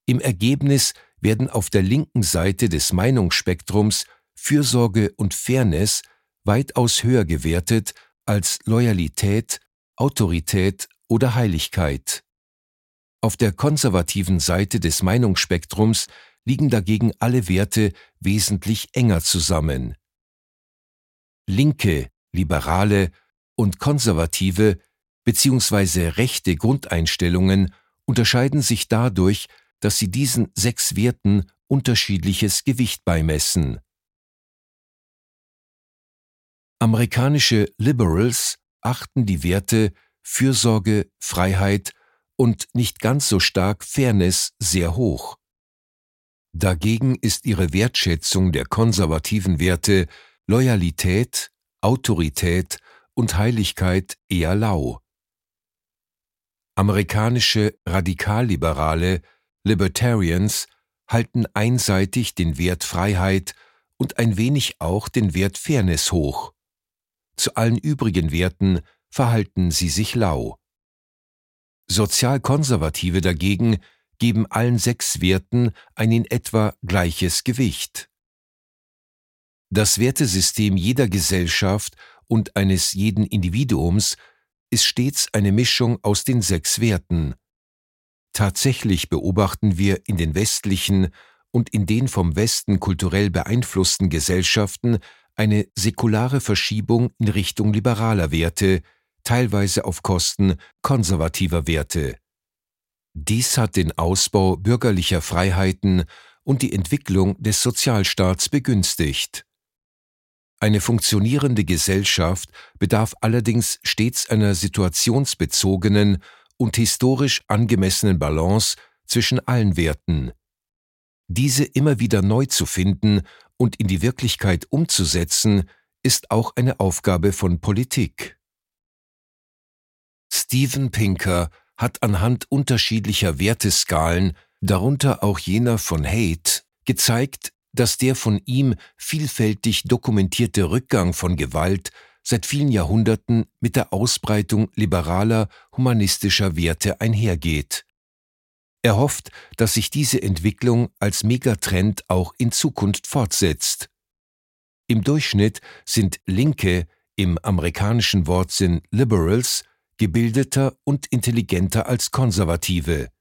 Im Ergebnis werden auf der linken Seite des Meinungsspektrums Fürsorge und Fairness weitaus höher gewertet als Loyalität, Autorität oder Heiligkeit. Auf der konservativen Seite des Meinungsspektrums liegen dagegen alle Werte wesentlich enger zusammen. Linke, liberale und konservative bzw. rechte Grundeinstellungen unterscheiden sich dadurch, dass sie diesen 6 Werten unterschiedliches Gewicht beimessen. Amerikanische Liberals achten die Werte Fürsorge, Freiheit und nicht ganz so stark Fairness sehr hoch. Dagegen ist ihre Wertschätzung der konservativen Werte Loyalität, Autorität und Heiligkeit eher lau. Amerikanische Radikalliberale, Libertarians, halten einseitig den Wert Freiheit und ein wenig auch den Wert Fairness hoch. Zu allen übrigen Werten verhalten sie sich lau. Sozialkonservative dagegen geben allen 6 Werten ein in etwa gleiches Gewicht. Das Wertesystem jeder Gesellschaft und eines jeden Individuums ist stets eine Mischung aus den 6 Werten. Tatsächlich beobachten wir in den westlichen und in den vom Westen kulturell beeinflussten Gesellschaften eine säkulare Verschiebung in Richtung liberaler Werte, teilweise auf Kosten konservativer Werte. Dies hat den Ausbau bürgerlicher Freiheiten und die Entwicklung des Sozialstaats begünstigt. Eine funktionierende Gesellschaft bedarf allerdings stets einer situationsbezogenen und historisch angemessenen Balance zwischen allen Werten. Diese immer wieder neu zu finden und in die Wirklichkeit umzusetzen, ist auch eine Aufgabe von Politik. Steven Pinker hat anhand unterschiedlicher Werteskalen, darunter auch jener von Haidt, gezeigt, dass der von ihm vielfältig dokumentierte Rückgang von Gewalt seit vielen Jahrhunderten mit der Ausbreitung liberaler, humanistischer Werte einhergeht. Er hofft, dass sich diese Entwicklung als Megatrend auch in Zukunft fortsetzt. Im Durchschnitt sind Linke, im amerikanischen Wortsinn Liberals, gebildeter und intelligenter als Konservative.